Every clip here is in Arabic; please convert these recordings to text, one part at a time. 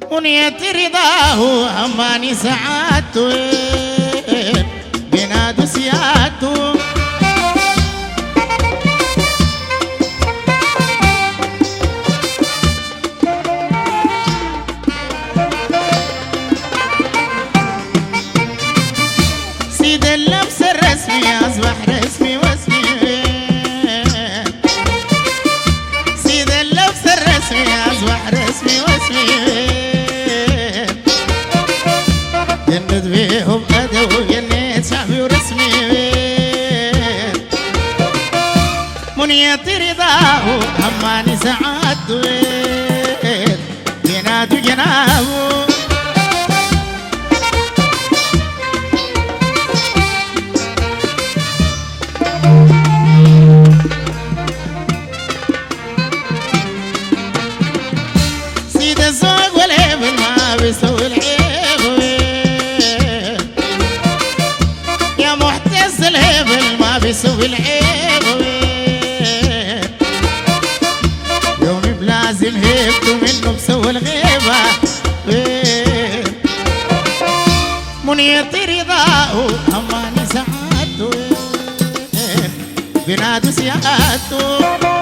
ونية رضاه أماني سعادته بنادوا سيادته سيد اللبس الرسمي أصبح رسمي واسمي سيد اللبس الرسمي أصبح رسمي واسمي جند بيهم أدو جنيت شعبي ورسمي منية رضاه أماني سعادته ينادوا جنابه سيد الزوج والهبل ما بيسوي العيب يا محتز الهبل ما بيسوي العيب يومي بلازم هيبته منه بسوي الغيبة منية رضاه أماني سعادته بنادوا سيادته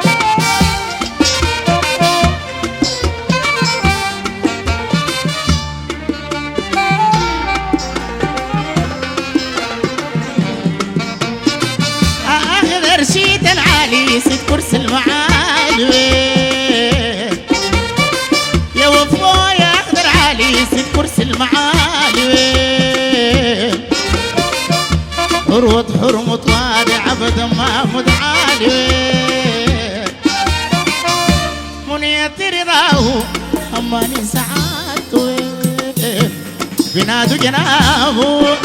رشيد العالي سيد كرسي المعالي يا وفو يا اخضر عالي سيد كرسي المعالي حروة حرمة وادي عبد محمود عالي منية رضاه أماني سعادته بنادوا جنابه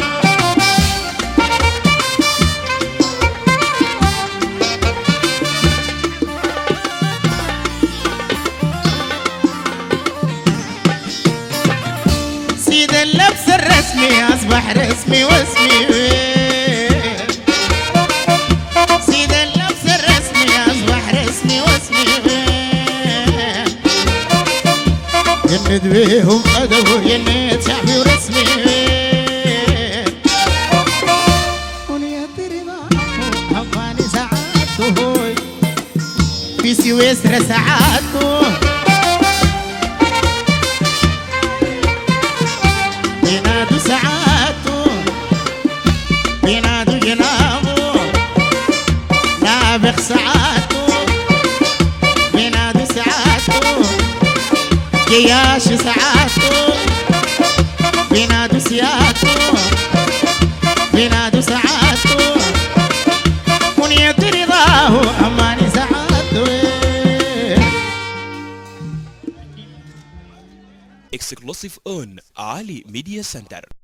سيد اللبس الرسمي أصبح رسمي واسمي سيد اللبس الرسمي أصبح رسمي واسمي جند بيهم أدب جنيت شعبي ورسمي ونية رضاه أماني سعادته في سويسرا سعادته بينادوا سعادته بينادوا جنابه نابخ سعادته بينادوا سعادته جياش سعادته بينادوا سيادته بينادوا سعادته منية رضاه أماني سعادته Exclusive on Ali Media Center.